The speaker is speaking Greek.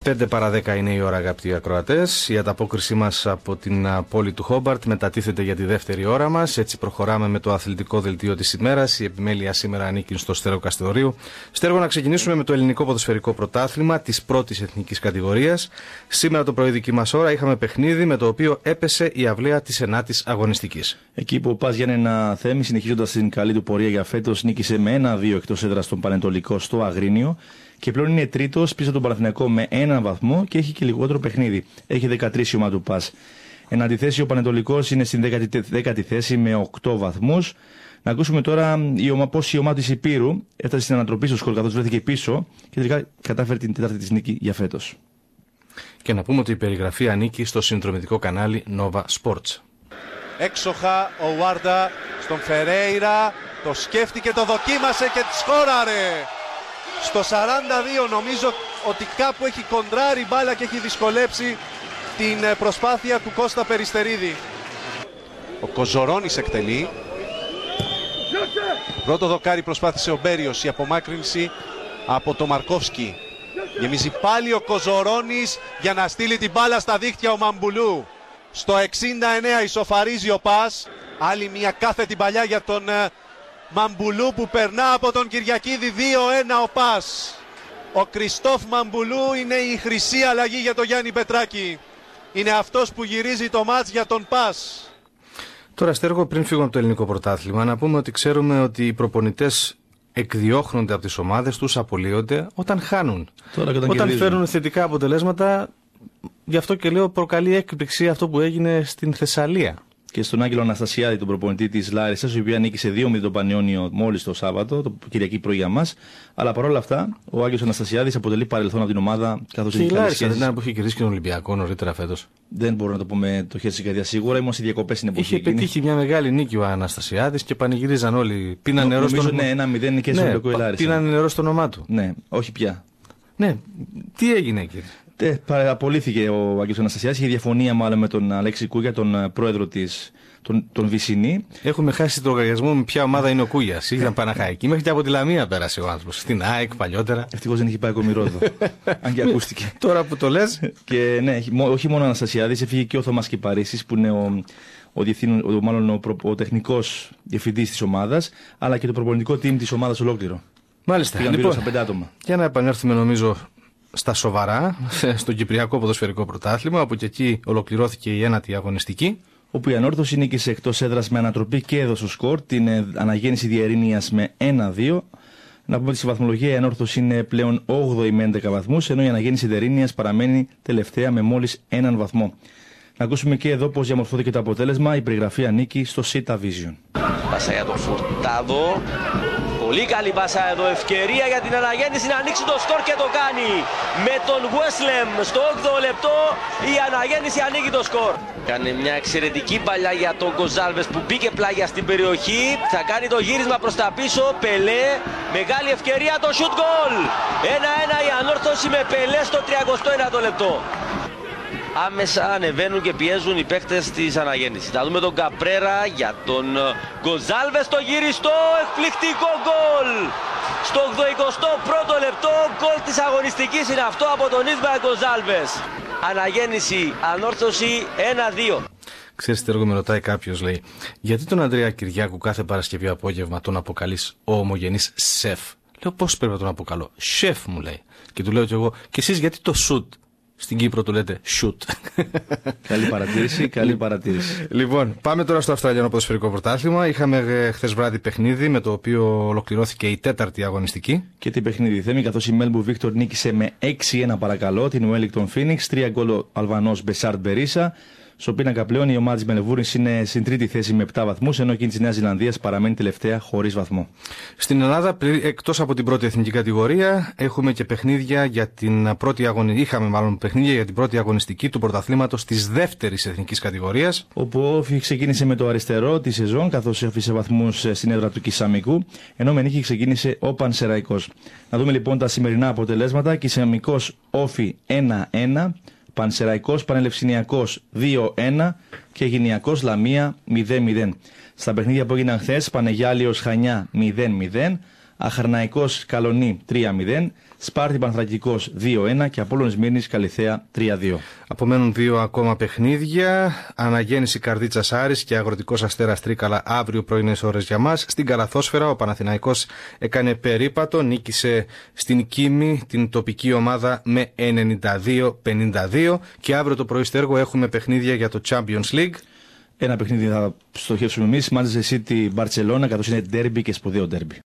5 παρά 10 είναι η ώρα, αγαπητοί ακροατές. Η ανταπόκρισή μας από την πόλη του Χόμπαρτ μετατίθεται για τη δεύτερη ώρα μας. Έτσι προχωράμε με το αθλητικό δελτίο της ημέρας. Η επιμέλεια σήμερα ανήκει στο Στέργο Καστορίου. Στέργο, να ξεκινήσουμε με το ελληνικό ποδοσφαιρικό πρωτάθλημα της πρώτης εθνικής κατηγορίας. Σήμερα το πρωί δική μας ώρα είχαμε παιχνίδι με το οποίο έπεσε η αυλαία της 9ης αγωνιστικής. Εκεί που ο ΠΑΣ Γιάννενα Θέμη, συνεχίζοντας την καλή του πορεία για φέτος, νίκησε με 1-2 εκτός έδρας στον Πανετολικό στο Αγρίνιο. Και πλέον είναι τρίτος πίσω τον Παναθηναϊκό με 1 βαθμό και έχει και λιγότερο παιχνίδι. Έχει 13 η ομάδα του ΠΑΣ. Εν αντιθέσει, ο Πανετολικός είναι στην 10η θέση με 8 βαθμούς. Να ακούσουμε τώρα πώς η ομάδα της Υπήρου έφτασε στην ανατροπή στο σκορ, καθώς βρέθηκε πίσω και τελικά κατάφερε την τέταρτη της νίκη για φέτος. Και να πούμε ότι η περιγραφή ανήκει στο συνδρομητικό κανάλι Nova Sports. Έξοχα ο Βάρντα στον Φερέιρα, το σκέφτηκε, το δοκίμασε και τη σκόραρε. Στο 42 νομίζω ότι κάπου έχει κοντράρει μπάλα και έχει δυσκολέψει την προσπάθεια του Κώστα Περιστερίδη. Ο Κοζορώνης εκτελεί. Πρώτο δοκάρι προσπάθησε ο Μπέριος, η απομάκρυνση από το Μαρκόφσκι. Γεμίζει πάλι ο Κοζορώνης για να στείλει την μπάλα στα δίχτυα ο Μαμπουλού. Στο 69 ισοφαρίζει ο ΠΑΣ. Άλλη μια κάθετη παλιά για τον Μαμπουλού που περνά από τον Κυριακίδη. 2-1 ο ΠΑΣ. Ο Κριστόφ Μαμπουλού είναι η χρυσή αλλαγή για τον Γιάννη Πετράκη. Είναι αυτός που γυρίζει το μάτς για τον ΠΑΣ. Τώρα, Στέργο, πριν φύγουμε από το ελληνικό πρωτάθλημα, να πούμε ότι ξέρουμε ότι οι προπονητές εκδιώχνονται από τις ομάδες τους, απολύονται όταν χάνουν. Όταν φέρνουν θετικά αποτελέσματα, γι' αυτό και λέω προκαλεί έκπληξη αυτό που έγινε στην Θεσσαλία. Και στον Άγγελο Αναστασιάδη, τον προπονητή της Λάρισσας, η οποία νίκησε 2-0 τον Πανιόνιο μόλις το Σάββατο, το Κυριακή πρωί για μας. Αλλά παρόλα αυτά, ο Άγγελος Αναστασιάδης αποτελεί παρελθόν από την ομάδα. Καθώς και η Λάρισσα δεν ήταν που είχε κερδίσει και τον Ολυμπιακό νωρίτερα φέτος. Δεν μπορώ να το πω με το χέρι στην καρδιά σίγουρα. Ήμουν σε διακοπές στην εποχή. Είχε πετύχει μια μεγάλη νίκη ο Αναστασιάδης και πανηγυρίζαν όλοι. Πίναν νερό στο όνομά του. Ναι, 1-0 νίκες στο Ολυμπιακό η Λάρισσα. Πίναν νερό στο όνομά του. Ναι, όχι πια. Ναι, τι έγινε εκεί? Απολύθηκε ο Άγγελος Αναστασιάδης. Είχε διαφωνία μάλλον με τον Αλέξη Κούγια, τον πρόεδρο τον Βυσσινή. Έχουμε χάσει το λογαριασμό με ποια ομάδα είναι ο Κούγιας. Ήταν Παναχαϊκή. Μέχρι και από τη Λαμία πέρασε ο άνθρωπος. Στην ΑΕΚ παλιότερα. Ευτυχώς δεν είχε πάει ακόμη Ρόδο. Αν και ακούστηκε. Τώρα που το λες. Και ναι, όχι μόνο ο Αναστασιάδης, έφυγε και ο Θωμάς Κυπαρίσης που είναι ο τεχνικός διευθυντής της ομάδας, αλλά και το προπονητικό team της ομάδας ολόκληρο. Μάλιστα. Λοιπόν, στα 5 άτομα. Για να επανέλθουμε, νομίζω, στα σοβαρά, στο Κυπριακό Ποδοσφαιρικό Πρωτάθλημα, όπου και εκεί ολοκληρώθηκε η 9η αγωνιστική. Όπου η Ανόρθωση νίκησε εκτός έδρας με ανατροπή και έδωσε σκορ, την αναγέννηση Διερήνειας με 1-2. Να πούμε ότι στη βαθμολογία η Ανόρθωση είναι πλέον 8η με 11 βαθμούς, ενώ η αναγέννηση Διερήνειας παραμένει τελευταία με μόλις 1 βαθμό. Να ακούσουμε και εδώ πώς διαμορφώθηκε το αποτέλεσμα. Η περιγραφή ανήκει στο Sita Vision. Πάσα για τον Φουρτάδο. Πολύ καλή πάσα εδώ, ευκαιρία για την αναγέννηση να ανοίξει το σκορ και το κάνει. Με τον Γουέσλεμ στο 8ο λεπτό η αναγέννηση ανοίγει το σκορ. Κάνει μια εξαιρετική παλιά για τον Γκοζάλβες που μπήκε πλάγια στην περιοχή. Θα κάνει το γύρισμα προς τα πίσω. Πελέ, μεγάλη ευκαιρία, το shoot goal. 1-1 η Ανόρθωση με Πελέ στο 39ο λεπτό. Άμεσα ανεβαίνουν και πιέζουν οι παίκτες της αναγέννησης. Θα δούμε τον Καπρέρα για τον Γκοζάλβες, το γυριστό, εκπληκτικό γκολ. Στο 81ο λεπτό, γκολ της αγωνιστικής είναι αυτό από τον Ισμαήλ Γκοζάλβες. Αναγέννηση, Ανόρθωση 1-2. Ξέρεις τι έργο με ρωτάει κάποιος, λέει, γιατί τον Ανδρέα Κυριάκου κάθε Παρασκευή απόγευμα τον αποκαλείς ο ομογενής σεφ? Λέω, πώς πρέπει να τον αποκαλώ? Σεφ, μου λέει. Και του λέω κι εγώ, και εσείς γιατί το σουτ? Στην Κύπρο του λέτε shoot. Καλή παρατήρηση, καλή παρατήρηση. Λοιπόν, πάμε τώρα στο Αυστραλιανό Ποδοσφαιρικό Πρωτάθλημα. Είχαμε χθες βράδυ παιχνίδι με το οποίο ολοκληρώθηκε η 4η αγωνιστική. Και τι παιχνίδι Θέμη, καθώς η Melbourne Victor νίκησε με 6-1 παρακαλώ την Wellington Phoenix, 3 γκολ ο Αλβανός Μπεσάρντ Μπερίσα. Στο πίνακα πλέον η ομάδα της Μελβούρνης είναι στην τρίτη θέση με 7 βαθμούς, ενώ εκείνη της Νέας Ζηλανδίας παραμένει τελευταία χωρίς βαθμό. Στην Ελλάδα, εκτός από την πρώτη εθνική κατηγορία, έχουμε και παιχνίδια για την πρώτη παιχνίδια για την πρώτη αγωνιστική του πρωταθλήματος της δεύτερης εθνικής κατηγορίας. Όπου ο Όφη ξεκίνησε με το αριστερό τη σεζόν, καθώς έφυσε βαθμούς στην έδρα του Κισαμικού, ενώ με νίκη ξεκίνησε ο Πανσεραϊκός. Να δούμε λοιπόν τα σημερινά αποτελέσματα. Κισαμικός Όφη 1-1. Πανσεραϊκός Πανελευσηνιακός 2-1 και Γυνιακός Λαμία 0-0. Στα παιχνίδια που έγιναν χθες, Πανεγιάλιος Χανιά 0-0, Αχαρναϊκός Καλονή 3-0, Σπάρτη Πανθρακικός 2-1 και Απόλλων Σμύρνης Καλιθέα 3-2. Απομένουν 2 ακόμα παιχνίδια. Αναγέννηση Καρδίτσας Άρης και Αγροτικός Αστέρας Τρίκαλα αύριο πρωινές ώρες για μας. Στην Καλαθόσφαιρα ο Παναθηναϊκός έκανε περίπατο, νίκησε στην Κίμη την τοπική ομάδα με 92-52 και αύριο το πρωί στο έργο έχουμε παιχνίδια για το Champions League. Ένα παιχνίδι θα στοχεύσουμε εμείς, Manchester City Barcelona, καθώς είναι ντέρμπι και σπουδαίο ντέρμπι.